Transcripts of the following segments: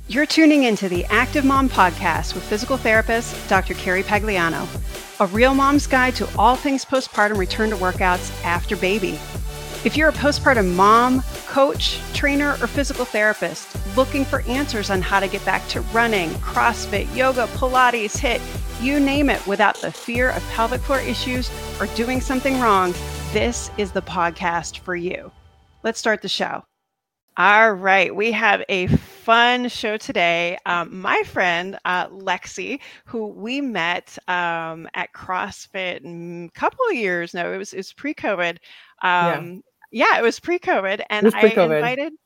You're tuning into the Active Mom Podcast with physical therapist Dr. Carrie Pagliano, a real mom's guide to all things postpartum return to workouts after baby. If you're a postpartum mom, coach, trainer, or physical therapist looking for answers on how to get back to running, CrossFit, yoga, Pilates, HIIT, you name it, without the fear of pelvic floor issues or doing something wrong, this is the podcast for you. Let's start the show. All right, we have a fun show today. My friend, Lexi, who we met at CrossFit a couple of years, no, it was pre-COVID. Yeah, it was pre-COVID. And it was pre-COVID.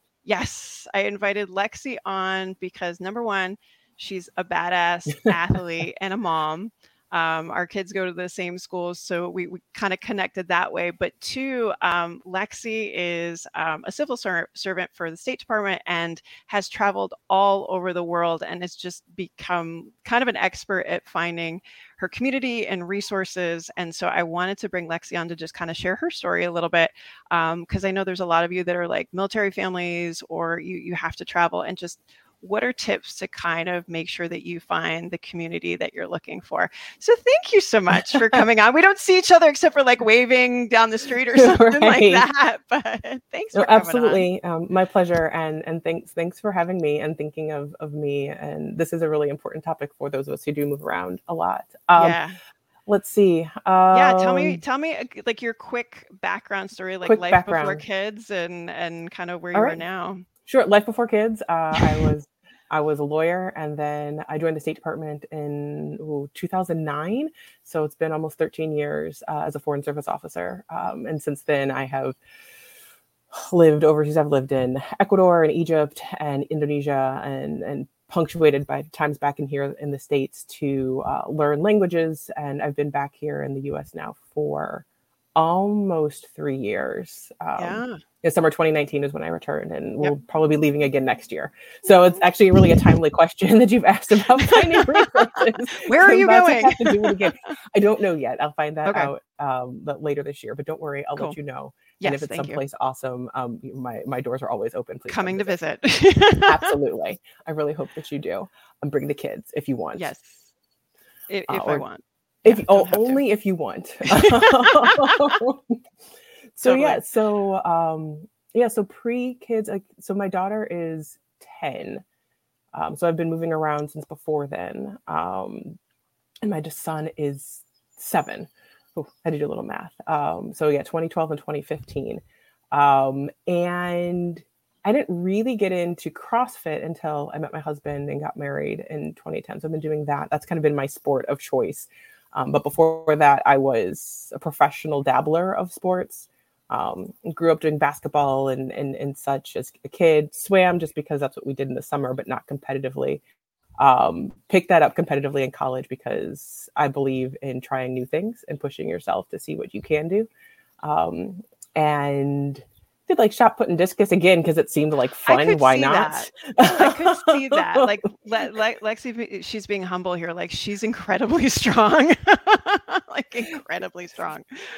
I invited Lexi on because number one, she's a badass athlete and a mom. Our kids go to the same schools, so we kind of connected that way. But two, Lexi is a civil servant for the State Department and has traveled all over the world and has just become kind of an expert at finding her community and resources. And so I wanted to bring Lexi on to just kind of share her story a little bit, because I know there's a lot of you that are like military families or you have to travel, and just what are tips to kind of make sure that you find the community that you're looking for? So thank you so much for coming on. We don't see each other except for like waving down the street or something like that, but thanks for coming absolutely. On. My pleasure. And thanks for having me and thinking of me. And this is a really important topic for those of us who do move around a lot. Let's see. Tell me like your quick background story, like life background. Before kids and kind of where you are now. Sure. Life before kids. I was a lawyer, and then I joined the State Department in 2009. So it's been almost 13 years as a Foreign Service officer. And since then, I have lived overseas. I've lived in Ecuador and Egypt and Indonesia, and punctuated by times back in here in the States to learn languages. And I've been back here in the U.S. now for almost 3 years. Summer 2019 is when I returned, and we'll probably be leaving again next year. So it's actually really a timely question that you've asked about finding resources. Where are you going? To do it again. I don't know yet. I'll find that out later this year, but don't worry. I'll let you know. Yes, and if it's someplace awesome, my doors are always open. Please coming to visit. Absolutely. I really hope that you do. Bring the kids if you want. Yes. If I want. Only if you want. So pre-kids, so my daughter is 10. So I've been moving around since before then. And my son is 7. Oh, I had to do a little math. 2012 and 2015. And I didn't really get into CrossFit until I met my husband and got married in 2010. So I've been doing that. That's kind of been my sport of choice. But before that, I was a professional dabbler of sports. Grew up doing basketball and such as a kid. Swam just because that's what we did in the summer, but not competitively. Picked that up competitively in college because I believe in trying new things and pushing yourself to see what you can do. And did like shot put and discus again because it seemed like fun. Why not? I could see that. Like Lexi, she's being humble here. Like she's incredibly strong. Like incredibly strong.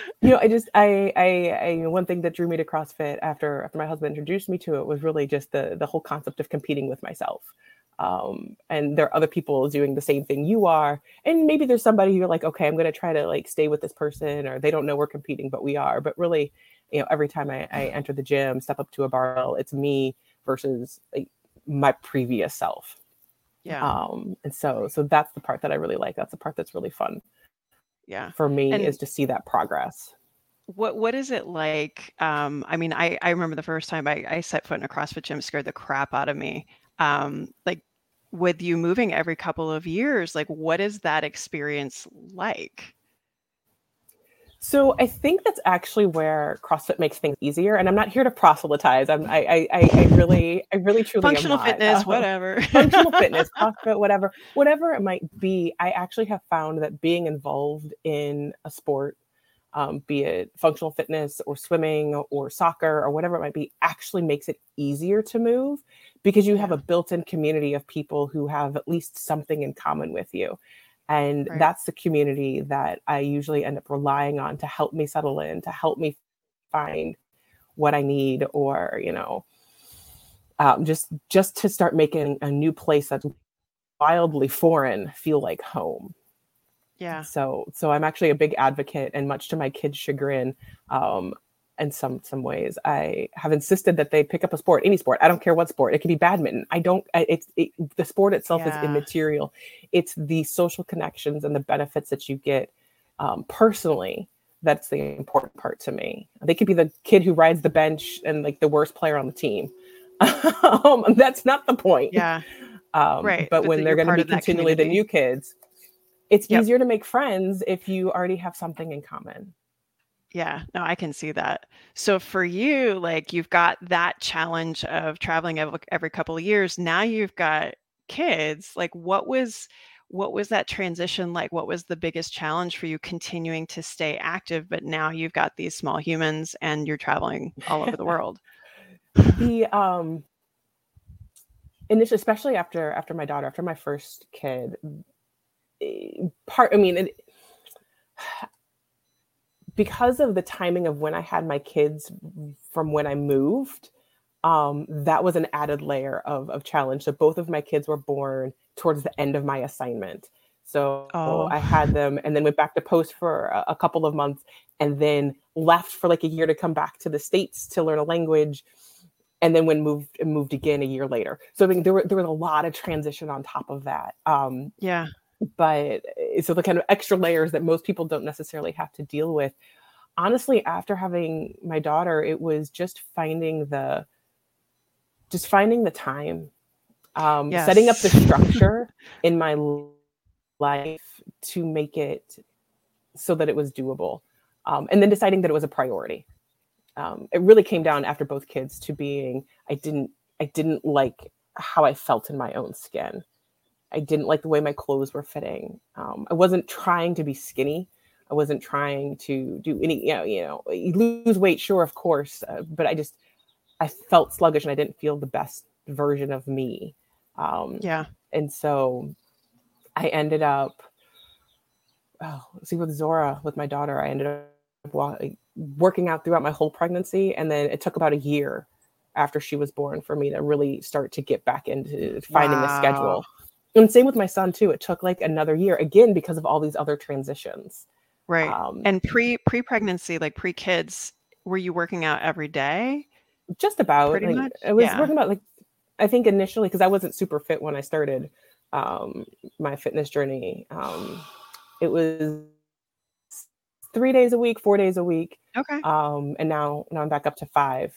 I one thing that drew me to CrossFit after my husband introduced me to it was really just the whole concept of competing with myself. And there are other people doing the same thing you are. And maybe there's somebody you're like, okay, I'm going to try to like stay with this person, or they don't know we're competing, but we are. But really, every time I enter the gym, step up to a barbell, it's me versus like my previous self. Yeah. And so that's the part that I really like. That's the part that's really fun. Yeah. For me, is to see that progress. What is it like? I remember the first time I set foot in a CrossFit gym scared the crap out of me. Like with you moving every couple of years, like what is that experience like? So I think that's actually where CrossFit makes things easier. And I'm not here to proselytize. I really truly functional fitness, whatever. Functional fitness, CrossFit, whatever it might be. I actually have found that being involved in a sport, be it functional fitness or swimming or soccer or whatever it might be, actually makes it easier to move because you have a built-in community of people who have at least something in common with you. And that's the community that I usually end up relying on to help me settle in, to help me find what I need, or, just to start making a new place that's wildly foreign feel like home. Yeah. So I'm actually a big advocate, and much to my kids' chagrin, in some ways, I have insisted that they pick up a sport, any sport. I don't care what sport. It can be badminton. The sport itself is immaterial. It's the social connections and the benefits that you get personally. That's the important part to me. They could be the kid who rides the bench and like the worst player on the team. That's not the point. Yeah. Right. But when they're going to be continually the new kids, it's easier to make friends if you already have something in common. Yeah, no, I can see that. So for you, like you've got that challenge of traveling every couple of years. Now you've got kids. Like what was that transition like? What was the biggest challenge for you continuing to stay active, but now you've got these small humans and you're traveling all over the world? The initially, especially after my daughter, after my first kid, because of the timing of when I had my kids from when I moved, that was an added layer of challenge. So both of my kids were born towards the end of my assignment. So I had them and then went back to post for a couple of months and then left for like a year to come back to the States to learn a language. And then moved again a year later. So I mean, there was a lot of transition on top of that. Yeah. But so the kind of extra layers that most people don't necessarily have to deal with. Honestly, after having my daughter, it was just finding the time, setting up the structure in my life to make it so that it was doable, and then deciding that it was a priority. It really came down after both kids to being, I didn't like how I felt in my own skin. I didn't like the way my clothes were fitting. I wasn't trying to be skinny. I wasn't trying to do any, you lose weight, sure, of course. But I felt sluggish and I didn't feel the best version of me. And so I ended up, with Zora, with my daughter, I ended up working out throughout my whole pregnancy. And then it took about a year after she was born for me to really start to get back into finding a schedule. And same with my son too. It took like another year again, because of all these other transitions. Right. And pre-pregnancy, like pre-kids, were you working out every day? Just about. Pretty much? I was working out, I think initially, because I wasn't super fit when I started my fitness journey. It was 3 days a week, 4 days a week. Okay. And now I'm back up to 5.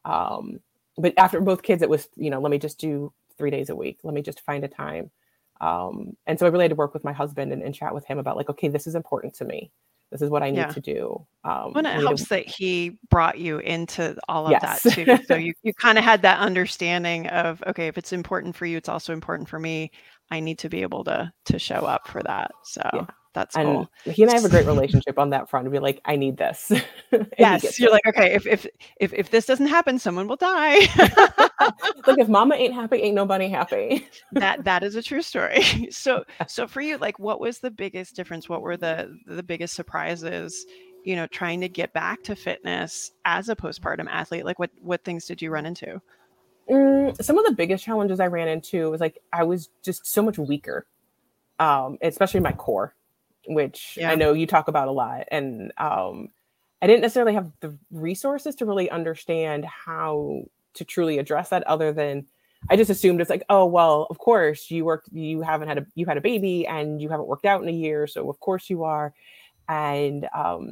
But after both kids, it was, let me just do 3 days a week. Let me just find a time. And so I really had to work with my husband and chat with him about okay, this is important to me. This is what I need to do. Well, it helps that he brought you into all of that too. So you kind of had that understanding of, okay, if it's important for you, it's also important for me. I need to be able to show up for that. So that's cool. And he and I have a great relationship on that front. To be like, I need this. Yes, you're like, okay, if this doesn't happen, someone will die. Look, if mama ain't happy, ain't nobody happy. That is a true story. So for you, like, what was the biggest difference? What were the biggest surprises? Trying to get back to fitness as a postpartum athlete. Like, what things did you run into? Some of the biggest challenges I ran into was I was just so much weaker, especially my core, which I know you talk about a lot. And I didn't necessarily have the resources to really understand how to truly address that, other than I just assumed it's like, oh, well, of course you had a baby and you haven't worked out in a year. So of course you are. And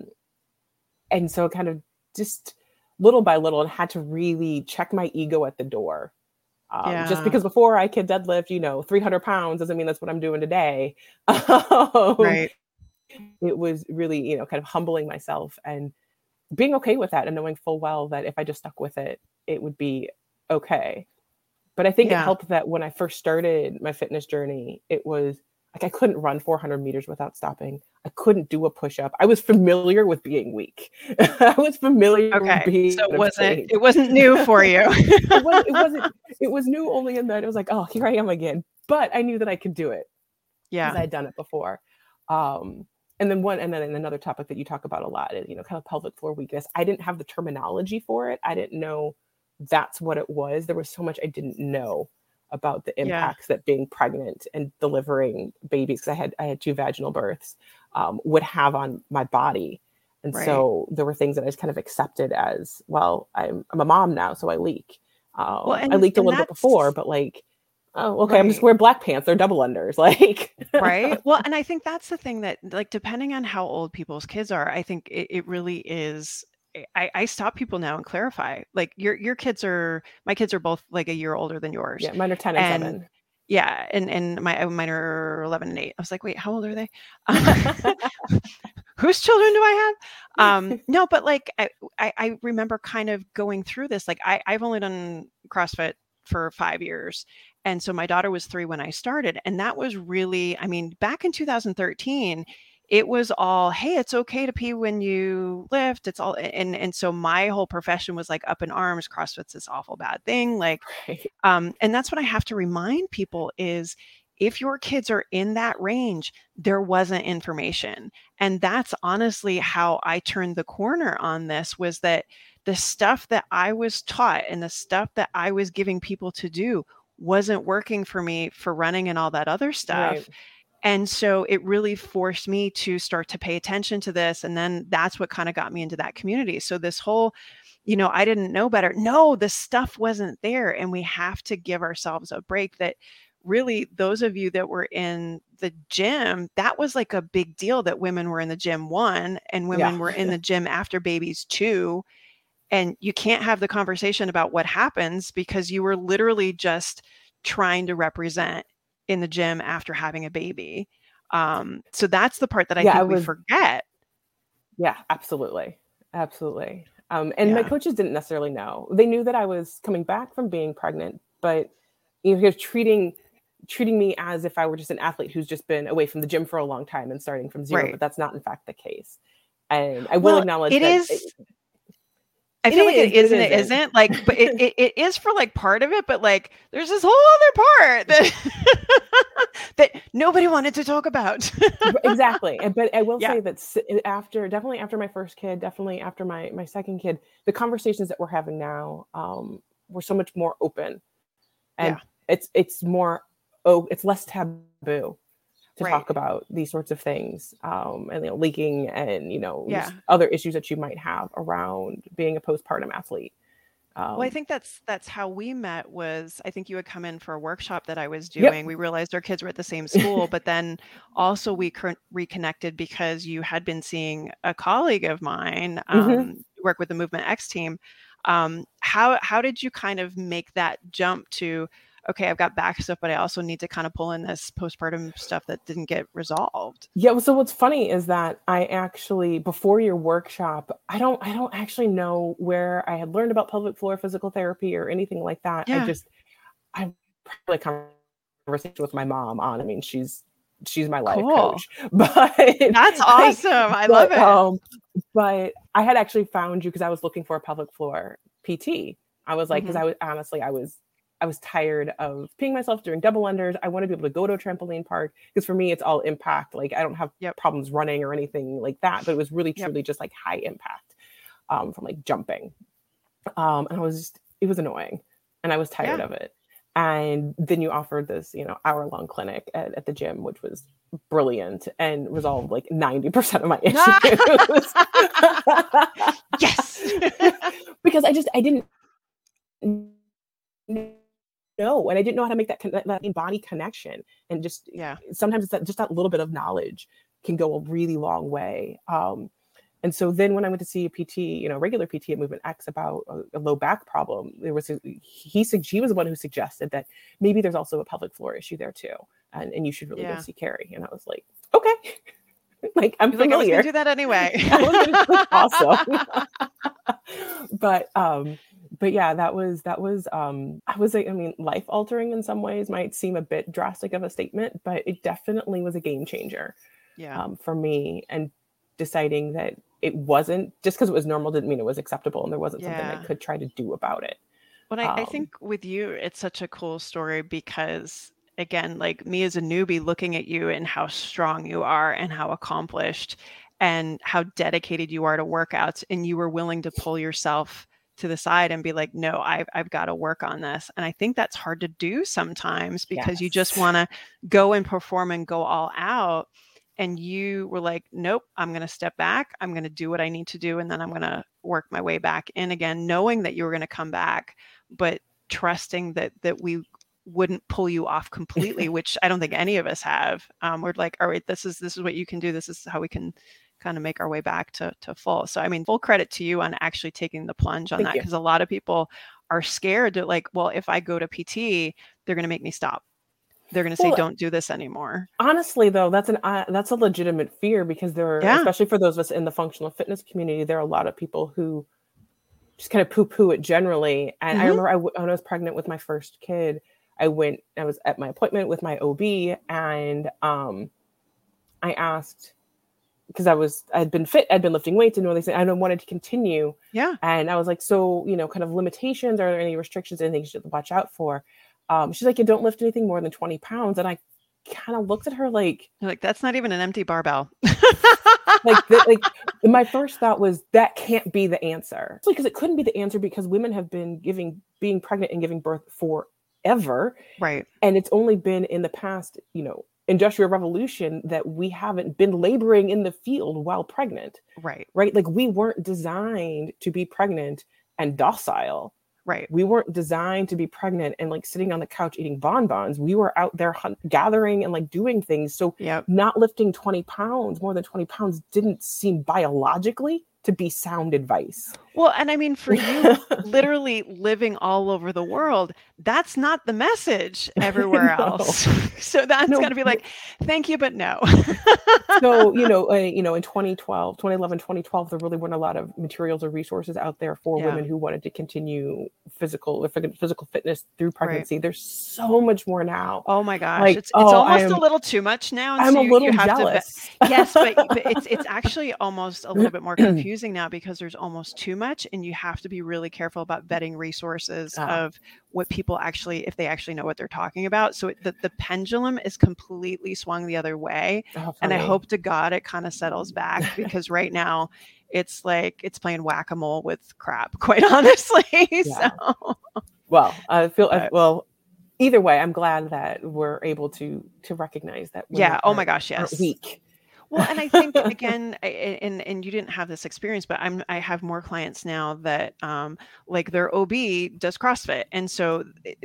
so kind of just little by little, and had to really check my ego at the door. Just because before I could deadlift, 300 pounds doesn't mean that's what I'm doing today. Right. It was really, kind of humbling myself and being okay with that, and knowing full well that if I just stuck with it, it would be okay. But I think it helped that when I first started my fitness journey, it was like I couldn't run 400 meters without stopping. I couldn't do a push-up. I was familiar with being weak. I was familiar with being so it wasn't new for you. It was new only in that it was like, oh, here I am again. But I knew that I could do it. Yeah. Because I had done it before. And then another topic that you talk about a lot is, kind of pelvic floor weakness. I didn't have the terminology for it. I didn't know that's what it was. There was so much I didn't know about the Yeah. impacts that being pregnant and delivering babies, because I had 2 vaginal births, would have on my body. And Right. so there were things that I just kind of accepted as, well, I'm a mom now, so I leak. Well, I leaked a and little bit before, that's but like, oh, okay, I'm just right. wearing black pants. They're double unders. Like, Right. Well, and I think that's the thing that, like, depending on how old people's kids are, I think it really is. I stop people now and clarify. Like, your kids are, my kids are both like a year older than yours, yeah, mine are 10 and and 7. yeah, and mine are 11 and 8. I was like, wait, how old are they? Whose children do I have? No, but like I remember kind of going through this. Like I've only done CrossFit for 5 years. And so my daughter was 3 when I started. And that was really, I mean, back in 2013, it was all, hey, it's okay to pee when you lift. It's all, and so my whole profession was like up in arms. CrossFit's this awful bad thing. Like, Right. and that's what I have to remind people is if your kids are in that range, there wasn't information. And that's honestly how I turned the corner on this, was that the stuff that I was taught and the stuff that I was giving people to do wasn't working for me for running and all that other Right. stuff. And so it really forced me to start to pay attention to this. And then that's what kind of got me into that community. So this whole, I didn't know better. No, the stuff wasn't there. And we have to give ourselves a break. That really, those of you that were in the gym, that was like a big deal that women were in the gym, 1, and Yeah. women were in the gym after babies, 2. And you can't have the conversation about what happens because you were literally just trying to represent in the gym after having a baby. So that's the part that I Yeah, think we forget. Yeah, absolutely. Absolutely. And my Yeah. coaches didn't necessarily know. They knew that I was coming back from being pregnant, but he was treating me as if I were just an athlete who's just been away from the gym for a long time and starting from zero, Right. but that's not in fact the case. And I will Well, acknowledge it that is. I feel like it but is and it isn't. Like, but it is for like part of it, but like there's this whole other part that that nobody wanted to talk about. Exactly. But I will Yeah. say that definitely after my first kid, definitely after my second kid, the conversations that we're having now were so much more open, and Yeah. it's more, it's less taboo to Right. talk about these sorts of things, and leaking and Yeah. just other issues that you might have around being a postpartum athlete. Well, I think that's how we met. Was I think you had come in for a workshop that I was Yep. doing. We realized our kids were at the same school, but then also we reconnected because you had been seeing a colleague of mine work with the Movement X team. How did you kind of make that jump to, okay, I've got back stuff, but I also need to kind of pull in this postpartum stuff that didn't get resolved? Yeah. So what's funny is that I actually, before your workshop, I don't actually know where I had learned about pelvic floor physical therapy or anything like that. Yeah. I probably conversation with my mom on. I mean, she's my life Cool. coach, but That's awesome. I love it. But I had actually found you because I was looking for a pelvic floor PT. I was like, because I was tired of peeing myself doing double unders. I want to be able to go to a trampoline park because for me, it's all impact. Like I don't have problems running or anything like that, but it was really truly just like high impact from like jumping. And it was annoying and I was tired of it. And then you offered this, hour-long clinic at the gym, which was brilliant and resolved like 90% of my issues. Yes. Because I didn't know, and I didn't know how to make that body connection. And just sometimes it's just that little bit of knowledge can go a really long way. And so then when I went to see a PT, regular PT at Movement X about a low back problem, she was the one who suggested that maybe there's also a pelvic floor issue there too. And you should really go see Carrie. And I was like, okay. Like I'm familiar. Like, I was gonna do that anyway. Awesome. But yeah, that was I was like, I mean, life altering in some ways might seem a bit drastic of a statement, but it definitely was a game changer for me. And deciding that it wasn't just because it was normal didn't mean it was acceptable, and there wasn't something I could try to do about it. But I think with you, it's such a cool story because, again, like me as a newbie looking at you and how strong you are and how accomplished and how dedicated you are to workouts, and you were willing to pull yourself to the side and be like, no, I've got to work on this. And I think that's hard to do sometimes because you just want to go and perform and go all out. And you were like, nope, I'm going to step back. I'm going to do what I need to do. And then I'm going to work my way back in again, knowing that you were going to come back, but trusting that we wouldn't pull you off completely, which I don't think any of us have. We're like, all right, this is what you can do. This is how we can kind of make our way back to full. So, I mean, full credit to you on actually taking the plunge on that, because a lot of people are scared. They're like, well, if I go to PT, they're going to make me stop. They're going to say, don't do this anymore. Honestly, though, that's a legitimate fear, because there are, especially for those of us in the functional fitness community, there are a lot of people who just kind of poo-poo it generally. And I remember when I was pregnant with my first kid, I was at my appointment with my OB, and I asked, because I'd been lifting weights and all these things, and I wanted to continue. Yeah. And I was like, so, kind of limitations, are there any restrictions, anything you should watch out for? She's like, you don't lift anything more than 20 pounds. And I kind of looked at her like, you're like, that's not even an empty barbell. like my first thought was, that can't be the answer. Because it couldn't be the answer, because women have been being pregnant and giving birth forever. Right. And it's only been in the past, industrial revolution that we haven't been laboring in the field while pregnant. Right. Right. Like, we weren't designed to be pregnant and docile. Right. We weren't designed to be pregnant and like sitting on the couch eating bonbons. We were out there gathering and like doing things. So not lifting more than 20 pounds didn't seem biologically to be sound advice. Well, and I mean, for you, literally living all over the world, that's not the message everywhere else. So that's going to be like, thank you, but no. So, in 2011, 2012, there really weren't a lot of materials or resources out there for women who wanted to continue physical fitness through pregnancy. Right. There's so much more now. Oh my gosh. Like, it's almost a little too much now. And I'm a little jealous. Yes, but it's actually almost a little bit more confusing now, because there's almost too much, and you have to be really careful about vetting resources of what people actually, if they actually know what they're talking about. So the pendulum is completely swung the other way. And I hope to God it kind of settles back, because right now it's like it's playing whack-a-mole with crap, quite honestly. Yeah. So well, either way, I'm glad that we're able to recognize that. Oh my gosh, yes. Weak. Well, and I think again, and you didn't have this experience, but I have more clients now that like their OB does CrossFit, and so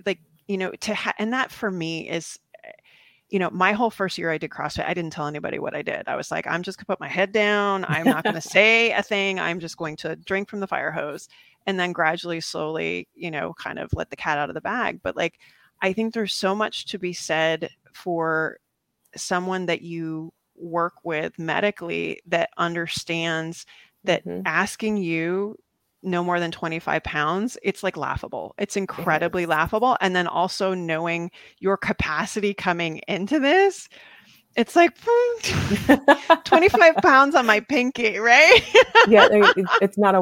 and that for me is, my whole first year I did CrossFit, I didn't tell anybody what I did. I was like, I'm just gonna put my head down. I'm not going to say a thing. I'm just going to drink from the fire hose, and then gradually, slowly, kind of let the cat out of the bag. But like, I think there's so much to be said for someone that you work with medically that understands that asking you no more than 25 pounds, it's like laughable. It's incredibly laughable. And then also knowing your capacity coming into this, it's like 25 pounds on my pinky, right? Yeah, it's not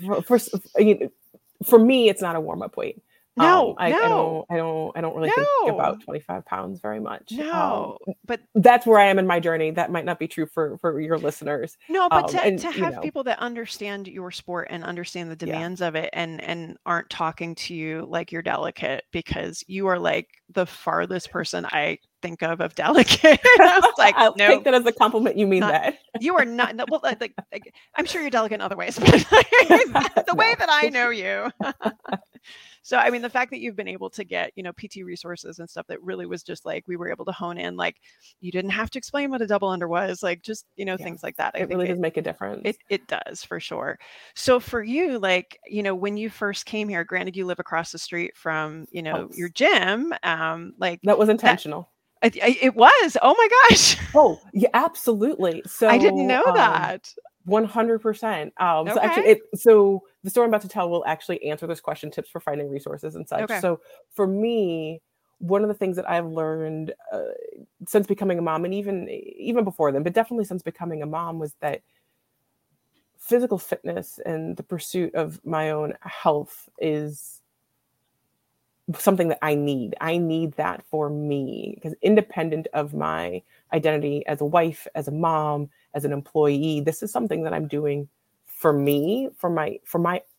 for me, it's not a warm-up weight. No, I don't really think about 25 pounds very much. No, but that's where I am in my journey. That might not be true for your listeners. No, but to have people that understand your sport and understand the demands of it, and aren't talking to you like you're delicate, because you are like the farthest person I think of delicate. I was like, I'll take that as a compliment. You mean that you are not? Well, like, I'm sure you're delicate in other ways, but the way that I know you. So, I mean, the fact that you've been able to get, PT resources and stuff that really was just like, we were able to hone in, like, you didn't have to explain what a double under was, like, just, things like that. I think really does make a difference. It does, for sure. So for you, like, when you first came here, granted you live across the street from, your gym, like that was intentional. It was. Oh my gosh. Oh, yeah, absolutely. So I didn't know that. 100%. Okay. So actually, so the story I'm about to tell will actually answer this question: tips for finding resources and such. Okay. So for me, one of the things that I've learned since becoming a mom, and even before then, but definitely since becoming a mom, was that physical fitness and the pursuit of my own health is something that I need. I need that for me, because independent of my identity as a wife, as a mom, as an employee, this is something that I'm doing for me, for my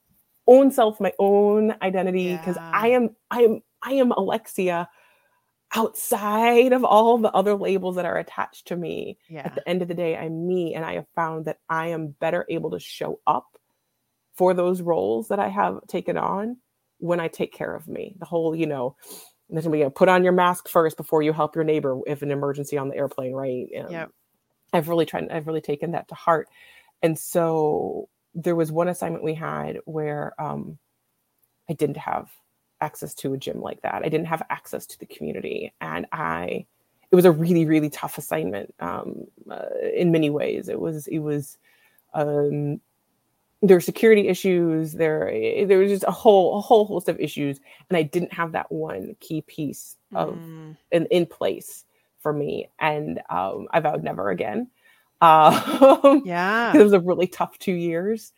own self, my own identity, because Yeah. I am Alexia outside of all the other labels that are attached to me. At Yeah. the end of the day, I'm me, and I have found that I am better able to show up for those roles that I have taken on when I take care of me. The whole, put on your mask first before you help your neighbor if an emergency on the airplane, right? Yep. I've really taken that to heart. And so there was one assignment we had where I didn't have access to a gym like that. I didn't have access to the community. And it was a really, really tough assignment in many ways. It was, there were security issues. There was just a whole host of issues. And I didn't have that one key piece of in place for me. And I vowed never again. Yeah. It was a really tough 2 years.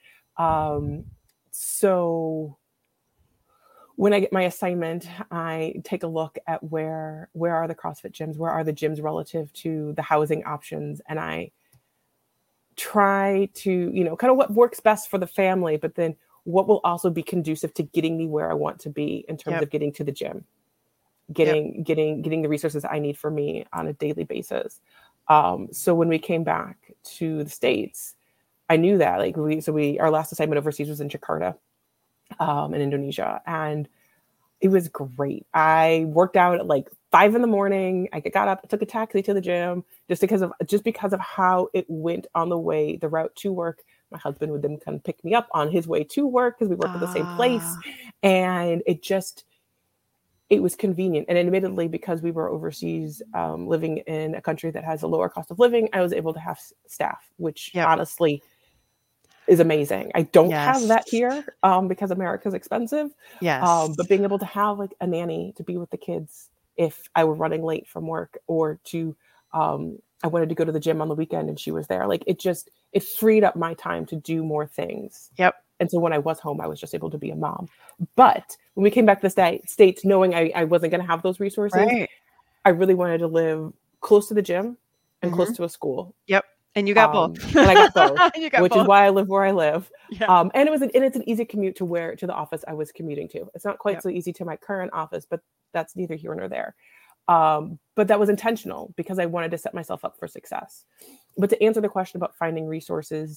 So when I get my assignment, I take a look at where are the CrossFit gyms, where are the gyms relative to the housing options, and I try to, kind of what works best for the family, but then what will also be conducive to getting me where I want to be in terms of getting to the gym, getting the resources I need for me on a daily basis. So when we came back to the States, I knew that our last assignment overseas was in Jakarta, in Indonesia. And it was great. I worked out at like 5 a.m. I got up, took a taxi to the gym just because of how it went on the route to work. My husband would then come pick me up on his way to work because we worked at the same place. And it was convenient. And admittedly, because we were overseas, living in a country that has a lower cost of living, I was able to have staff, which honestly is amazing. I don't have that here because America's expensive. Yes. But being able to have like a nanny to be with the kids if I were running late from work, or to I wanted to go to the gym on the weekend and she was there. Like it freed up my time to do more things. Yep. And so when I was home, I was just able to be a mom. But when we came back to the States, knowing I wasn't going to have those resources, Right. I really wanted to live close to the gym and close to a school. Yep. And you got both. And I got both, which both. is why I live where I live. Yeah. And it's an easy commute to the office I was commuting to. It's not quite so easy to my current office, but that's neither here nor there. But that was intentional because I wanted to set myself up for success. But to answer the question about finding resources,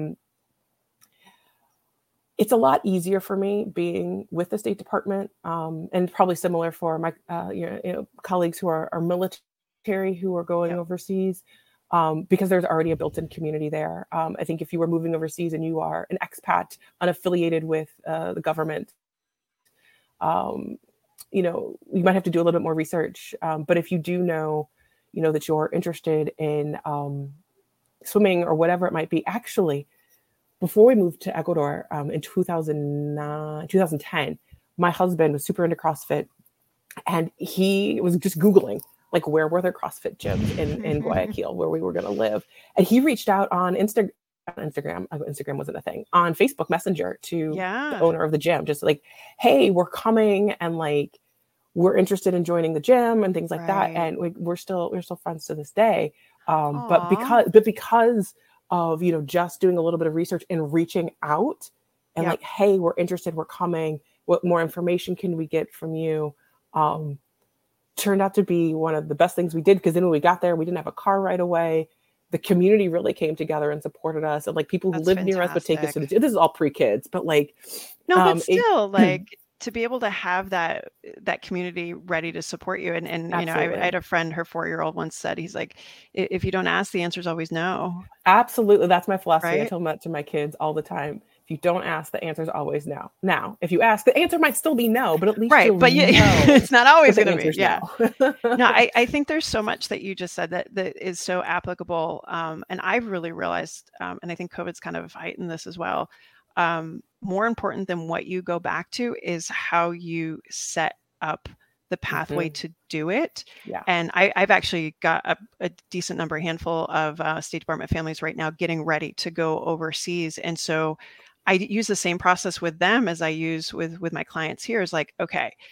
it's a lot easier for me being with the State Department, and probably similar for my colleagues who are military who are going overseas, because there's already a built-in community there. I think if you were moving overseas and you are an expat unaffiliated with the government, you might have to do a little bit more research. But if you do know, that you're interested in swimming or whatever it might be, actually, before we moved to Ecuador in 2010, my husband was super into CrossFit, and he was just Googling, like, where were there CrossFit gyms in Guayaquil where we were going to live. And he reached out on Instagram. Instagram wasn't a thing, on Facebook Messenger to the owner of the gym, just like, hey, we're coming, and like, we're interested in joining the gym and things like that. And we're still friends to this day. But because of, just doing a little bit of research and reaching out and like, hey, we're interested, we're coming, what more information can we get from you? Turned out to be one of the best things we did, because then when we got there, we didn't have a car right away. The community really came together and supported us, and like people who lived near us would take us to the gym. This is all pre-kids, but like, no, but still, like, to be able to have that community ready to support you. And I had a friend, her 4-year-old once said, he's like, if you don't ask, the answer is always no. Absolutely. That's my philosophy. Right? I tell that to my kids all the time. If you don't ask, the answer is always no. Now, if you ask, the answer might still be no, but at least you'll know it's not always going to be. Yeah. No. No, I think there's so much that you just said that is so applicable. And I've really realized, and I think COVID's kind of heightened this as well. More important than what you go back to is how you set up the pathway to do it. Yeah. And I've actually got a decent handful of State Department families right now getting ready to go overseas. And so I use the same process with them as I use with my clients here, is like, okay,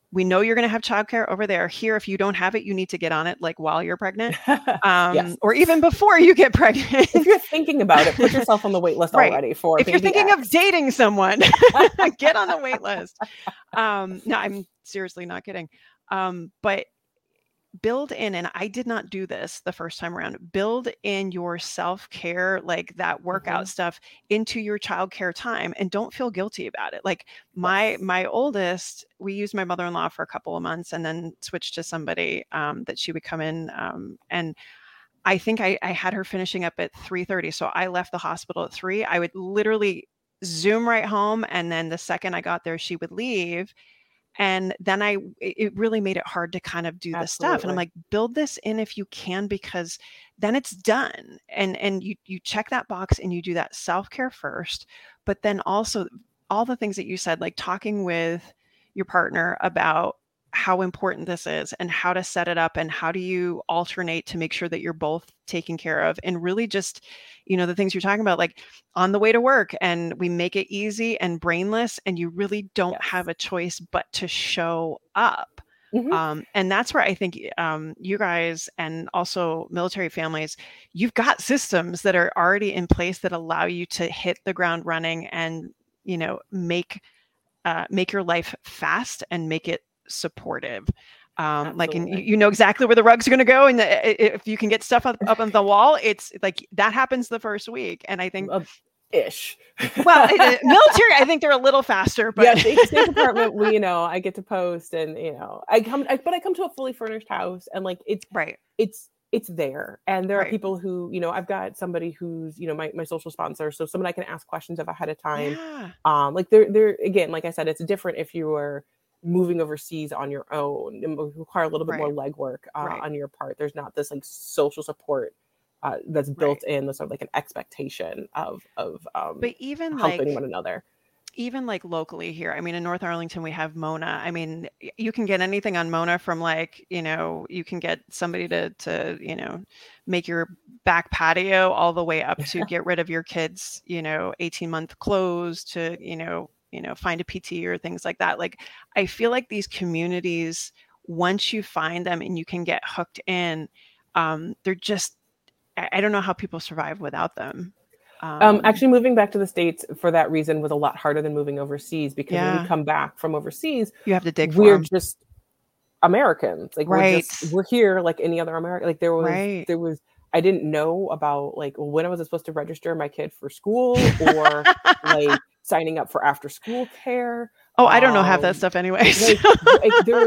we know you're going to have childcare over there. Here, if you don't have it, you need to get on it like while you're pregnant, Yes. or even before you get pregnant. If you're thinking about it, put yourself on the wait list already for if you're baby thinking X. of dating someone, get on the wait list. No, I'm seriously not kidding. But build in, and I did not do this the first time around, build in your self-care, like that workout stuff into your childcare time, and don't feel guilty about it. Like my oldest, we used my mother-in-law for a couple of months and then switched to somebody that she would come in. And I think I had her finishing up at 3:30. So I left the hospital at 3. I would literally Zoom right home. And then the second I got there, she would leave. And then it really made it hard to kind of do the stuff. And I'm like, build this in if you can, because then it's done. And you check that box and you do that self-care first, but then also all the things that you said, like talking with your partner about how important this is and how to set it up and how do you alternate to make sure that you're both taken care of, and really just, the things you're talking about, like on the way to work, and we make it easy and brainless, and you really don't have a choice but to show up. And that's where I think you guys, and also military families, you've got systems that are already in place that allow you to hit the ground running and, make your life fast and make it supportive. Like, and you know exactly where the rugs are going to go. And if you can get stuff up on the wall, it's like that happens the first week. And I think ish. Well, military, I think they're a little faster, but State Department, I get to post, and I come to a fully furnished house, and like it's there, and there are people who, I've got somebody who's, my social sponsor, so someone I can ask questions of ahead of time. Like they're again, like I said, it's different if you are moving overseas on your own. It will require a little bit more legwork on your part. There's not this like social support that's built in, the sort of like an expectation of but even helping one another. Even like locally here, I mean, in North Arlington, we have Mona. I mean, you can get anything on Mona, from like, you can get somebody to make your back patio, all the way up to get rid of your kids, 18-month clothes, to, find a PT or things like that. Like, I feel like these communities, once you find them and you can get hooked in, they're just, I don't know how people survive without them. Actually, moving back to the States for that reason was a lot harder than moving overseas, because when we come back from overseas, you have to dig. We're just Americans. Like we're here like any other American. Like there was I didn't know about like when I was supposed to register my kid for school, or like signing up for after school care. Oh, I don't know half that stuff anyway. There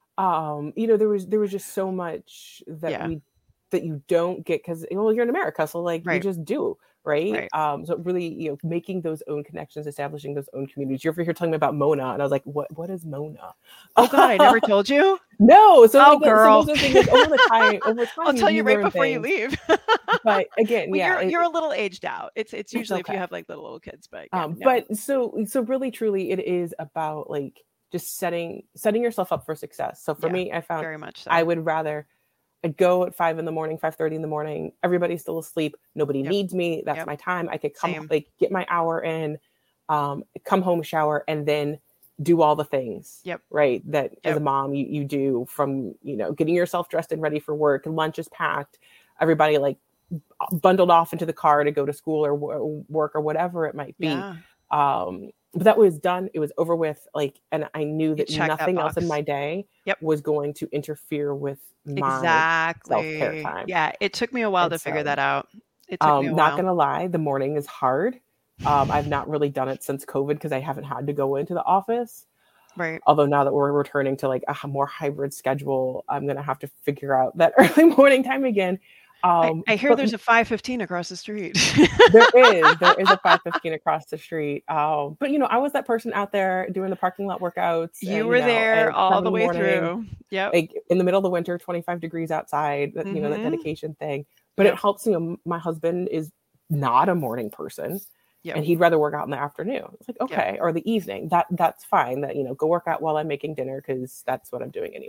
was there was just so much that you don't get, because you're in America, so like you just do. Right. So really, making those own connections, establishing those own communities. You're over here telling me about Mona, and I was like, what is Mona? Oh God, I never told you. No. So girl. So those things, over time, I'll tell you right before you leave. But again, you're a little aged out. It's usually if you have like little kids, but but so really truly, it is about like just setting yourself up for success. So for me, I found very much so. I would rather I'd go at 5 a.m, 5:30 in the morning. Everybody's still asleep. Nobody needs me. That's my time. I could come, like, get my hour in, come home, shower, and then do all the things. Right. That as a mom, you do, from, getting yourself dressed and ready for work. Lunch is packed. Everybody like bundled off into the car to go to school or work or whatever it might be. But that was done. It was over with. Like, and I knew that nothing else in my day was going to interfere with my self-care time. Yeah. It took me a while to figure that out. It took me a while. Not going to lie. The morning is hard. I've not really done it since COVID, because I haven't had to go into the office. Right. Although now that we're returning to like a more hybrid schedule, I'm going to have to figure out that early morning time again. I hear there's a 5:15 across the street. there is a 5:15 across the street. But I was that person out there doing the parking lot workouts. You were there all the way through. Yep. Like in the middle of the winter, 25 degrees outside, that dedication thing. But it helps, my husband is not a morning person. And he'd rather work out in the afternoon. It's like, okay, or the evening. That's fine. That, go work out while I'm making dinner, because that's what I'm doing anyway.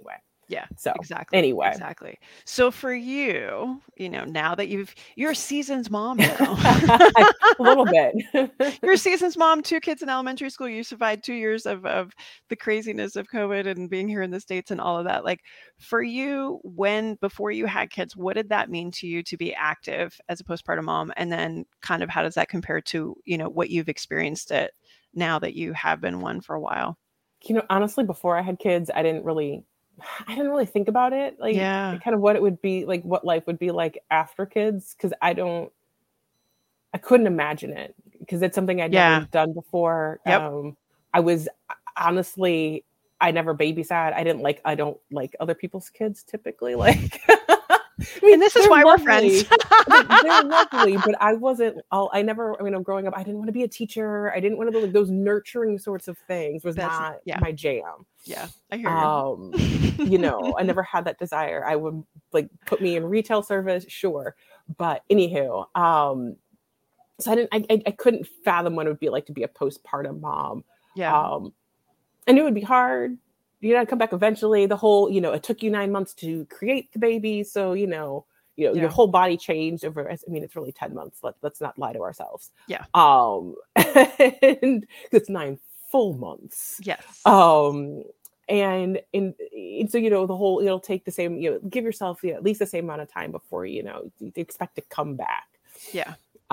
Yeah, So exactly. anyway. Exactly. So for you, now that you're a seasoned mom now. A little bit. You're a seasoned mom, 2 kids in elementary school. You survived 2 years of the craziness of COVID and being here in the States and all of that. Like for you, before you had kids, what did that mean to you to be active as a postpartum mom? And then kind of how does that compare to, what you've experienced it now that you have been one for a while? Honestly, before I had kids, I didn't really think about it, like kind of what it would be like, what life would be like after kids. Cause I couldn't imagine it because it's something I'd never done before. Yep. I was honestly, I never babysat. I don't like other people's kids typically. Like, and this is why we're friends. They're lovely, but growing up, I didn't want to be a teacher. I didn't want to do those nurturing sorts of things. Was not my jam. Yeah, I hear you. I never had that desire. I would put me in retail service, sure, but anywho, so I couldn't fathom what it would be like to be a postpartum mom. Yeah, I knew it would be hard. I'd come back eventually. The whole, it took you 9 months to create the baby. So, your whole body changed over, it's really 10 months. Let's not lie to ourselves. Yeah. And it's 9 full months. Yes. And so, the whole, it'll take the same, give yourself at least the same amount of time before, you expect to come back. Yeah.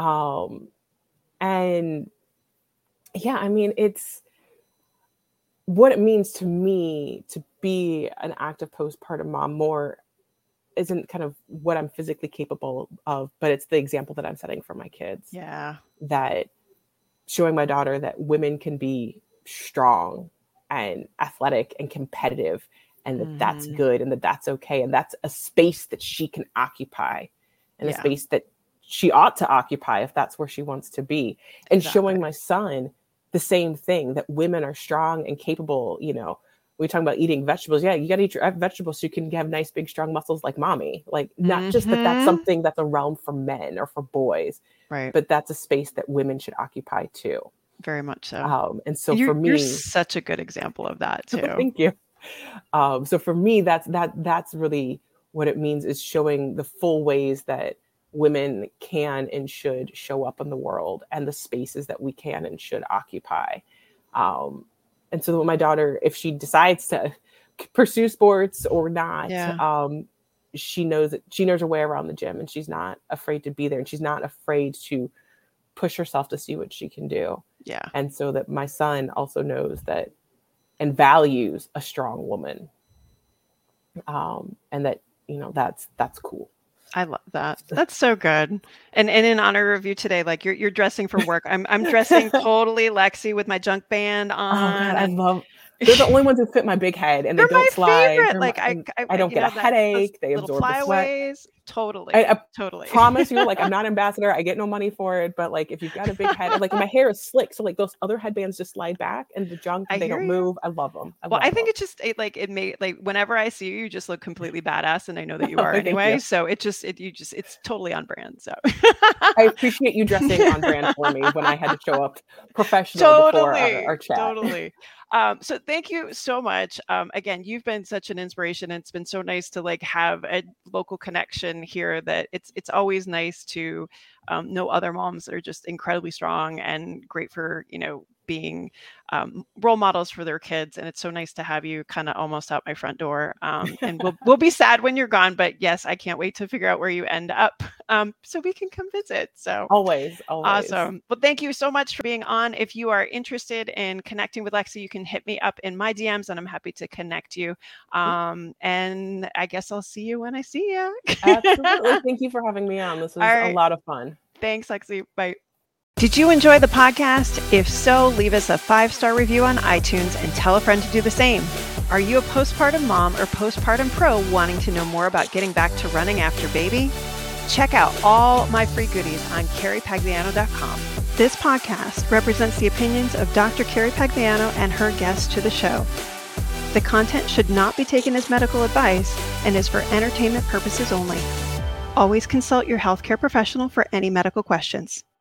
And yeah, it's what it means to me to be an active postpartum mom more isn't kind of what I'm physically capable of, but it's the example that I'm setting for my kids. Yeah. That showing my daughter that women can be strong and athletic and competitive, and that that's good, and that that's okay. And that's a space that she can occupy, and a space that she ought to occupy if that's where she wants to be. And showing my son the same thing, that women are strong and capable. We talk about eating vegetables. Yeah, you got to eat your vegetables so you can have nice, big, strong muscles like mommy. Like, not just that that's something that's a realm for men or for boys, right? But that's a space that women should occupy too. Very much so. And so for me, you're such a good example of that too. Thank you. So for me, that's really what it means, is showing the full ways that women can and should show up in the world, and the spaces that we can and should occupy. And so my daughter, if she decides to pursue sports or not, she knows her way around the gym, and she's not afraid to be there, and she's not afraid to push herself to see what she can do. Yeah. And so that my son also knows that and values a strong woman. And that, that's cool. I love that. That's so good. And in honor of you today, like you're dressing for work. I'm dressing totally Lexi with my junk band on. Oh God, I love. They're the only ones who fit my big head, and they don't slide. I don't get a headache. They absorb the sweat. Totally. Totally. Promise you, I'm not ambassador. I get no money for it, but if you've got a big head, my hair is slick, so those other headbands just slide back, and the junk, they don't move. I love them. I think it's just it made whenever I see you, you just look completely badass, and I know that you are anyway. So it's totally on brand. So I appreciate you dressing on brand for me when I had to show up professional before our chat. Totally. So thank you so much. Again, you've been such an inspiration, and it's been so nice to have a local connection here, that it's always nice to know other moms that are just incredibly strong and great for, being role models for their kids. And it's so nice to have you kind of almost out my front door. And we'll be sad when you're gone, but yes, I can't wait to figure out where you end up so we can come visit. So always. Awesome. Well, thank you so much for being on. If you are interested in connecting with Lexi, you can hit me up in my DMs, and I'm happy to connect you. And I guess I'll see you when I see you. Absolutely. Thank you for having me on. This was a lot of fun. Thanks, Lexi. Bye. Did you enjoy the podcast? If so, leave us a 5-star review on iTunes and tell a friend to do the same. Are you a postpartum mom or postpartum pro wanting to know more about getting back to running after baby? Check out all my free goodies on CarriePagliano.com. This podcast represents the opinions of Dr. Carrie Pagliano and her guests to the show. The content should not be taken as medical advice and is for entertainment purposes only. Always consult your healthcare professional for any medical questions.